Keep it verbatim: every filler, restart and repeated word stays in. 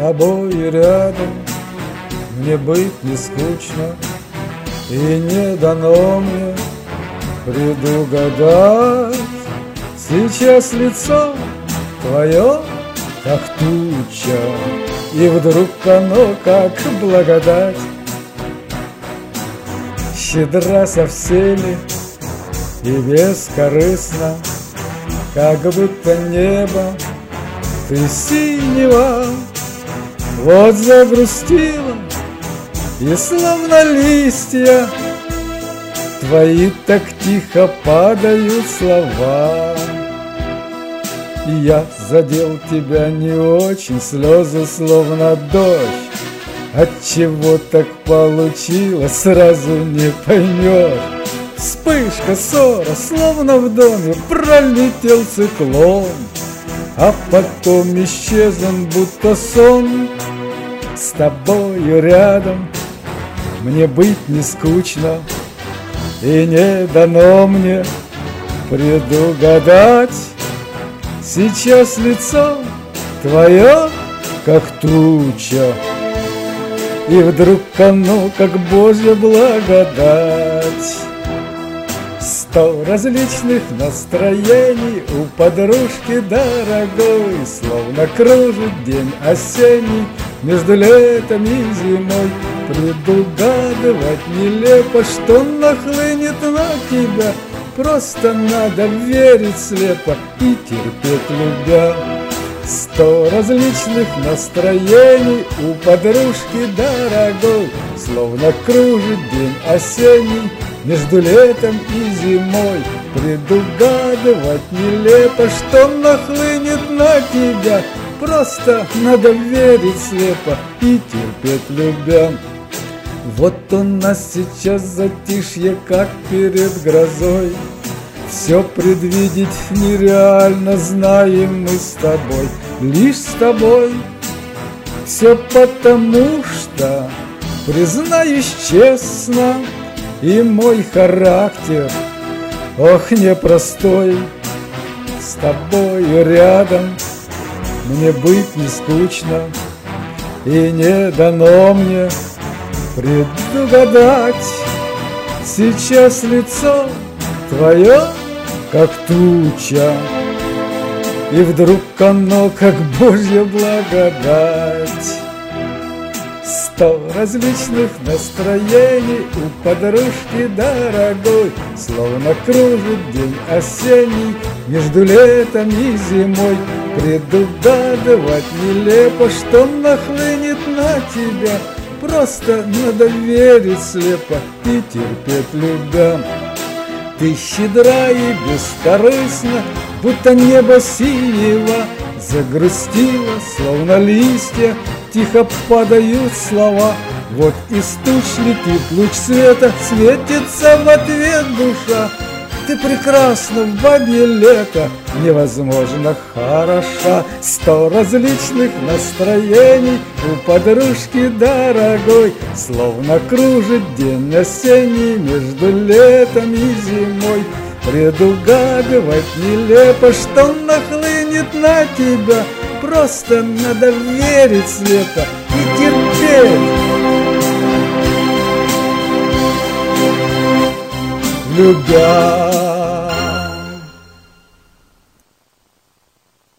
тобой рядом мне быть не скучно, и не дано мне предугадать сейчас лицо твое, как туча, и вдруг оно, как благодать, щедра со всеми и бескорыстна, как будто небо ты синего. Вот загрустила, и словно листья твои так тихо падают слова. И я задел тебя не очень, слезы словно дождь. Отчего так получилось, сразу не поймешь. Вспышка, ссора, словно в доме пролетел циклон, а потом исчез он, будто сон. С тобою рядом мне быть не скучно, и не дано мне предугадать сейчас лицо твое, как туча, и вдруг оно, как Божья благодать. Сто различных настроений у подружки дорогой, словно кружит день осенний между летом и зимой. Предугадывать нелепо, что нахлынет на тебя, просто надо верить слепо и терпеть любя. Сто различных настроений у подружки дорогой, словно кружит день осенний между летом и зимой. Предугадывать нелепо, что нахлынет на тебя, просто надо верить слепо и терпеть любя. Вот у нас сейчас затишье, как перед грозой. Все предвидеть нереально, знаем мы с тобой, лишь с тобой. Все потому что, признаюсь честно, и мой характер, ох, непростой. С тобой рядом мне быть не скучно, и не дано мне предугадать сейчас лицо твое, как туча, и вдруг оно, как Божья благодать. Сто различных настроений у подружки дорогой, словно кружит день осенний между летом и зимой. Предугадывать нелепо, что нахлынет на тебя, просто надо верить слепо и терпеть любя. Ты щедра и бескорыстна, будто небо синего, загрустила, словно листья, тихо падают слова. Вот из туч летит луч света, светится в ответ душа. Ты прекрасна в бабье лето, невозможно хороша. Сто различных настроений у подружки дорогой, словно кружит день осенний между летом и зимой. Предугадывать нелепо, что нахлынет на тебя, просто надо верить слепо и терпеть любя.